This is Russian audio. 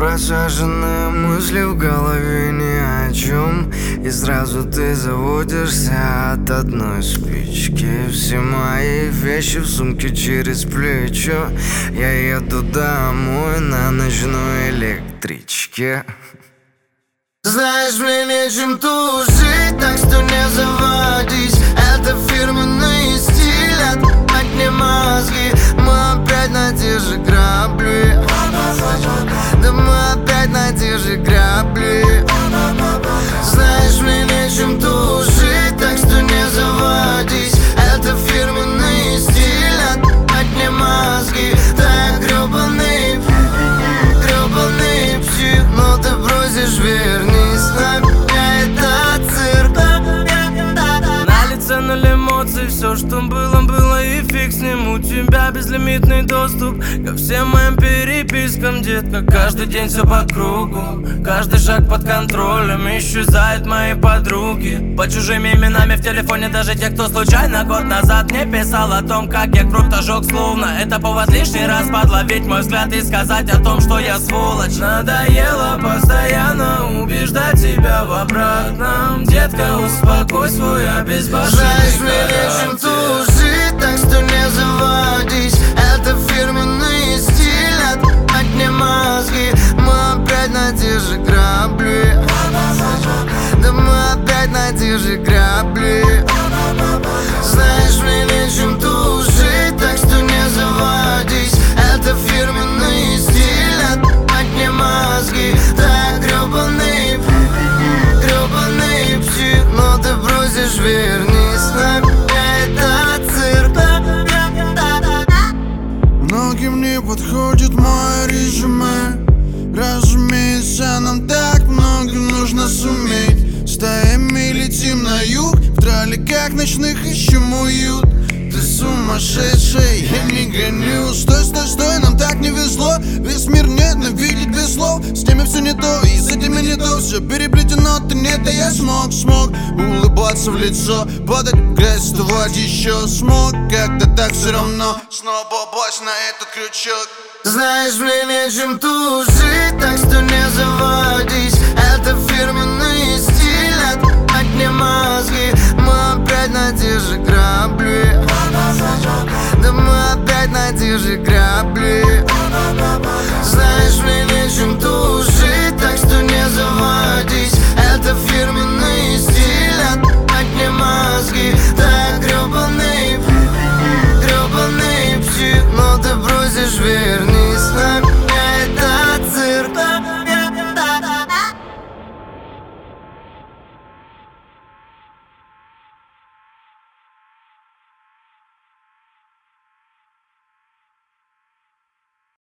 Просаженные мысли в голове ни о чем, и сразу ты заводишься от одной спички. Все мои вещи в сумке через плечо. Я еду домой на ночной электричке. Знаешь, мне нечем тужить, так что не заводись. Это фирменный стиль, отнимать мне мозги. Мы опять на те же грабли. Да мы опять на те же грабли. Знаешь, мне нечем тужить, так что не заводись. Это фирменный стиль, отнимать мне мозги. Да, гребаный псих, но ты просишь вернись. На меня это цирк. На лице ноль эмоций, все, что было и фиг с ним. У тебя безлимитный доступ ко всем моим перепискам, детка. Каждый день все по кругу, каждый шаг под контролем. Исчезают мои подруги под чужими именами в телефоне. Даже те, кто случайно год назад мне писал о том, как я круто жёг, словно это повод лишний раз подловить мой взгляд и сказать о том, что я сволочь. Надоело постоянно убеждать тебя в обратном. Детка, успокой свой обезбашенный Знаешь, мне нечем тужить, так что не заводись. Это фирменный стиль, отнимать мне мозги. Мы опять на те же грабли. Да мы опять на те же грабли. Знаешь, мне нечем тужить, так что не заводись. Это фирменный стиль, отнимать мне мозги. Да, гребаный псих, но ты просишь вернись. На меня это цирк. Многим не подходит мое резюме. Разумеется, нам так много нужно суметь. Стаями летим на юг, в трале как ночных ищем уют. Ты сумасшедший, я не гоню. Стой, стой, стой, нам так не везло. Весь мир ненавидит без слов. С теми все не то, и с этими не то. Все переплетено, ты нет, а я смог улыбаться в лицо, падать в грязь, вставать еще смог. Когда так все равно, снова попасть на этот крючок. Знаешь, мне нечем тужить, так что не заводись. Это фирменный стиль, отнимать мне мозги. Мы опять на те же грабли. Да мы опять на те же грабли. Знаешь, мне нечем тужить, так что не заводись. Это фирменный стиль, отнимать мне мозги. Да, гребаный псих, но ты просишь вернись.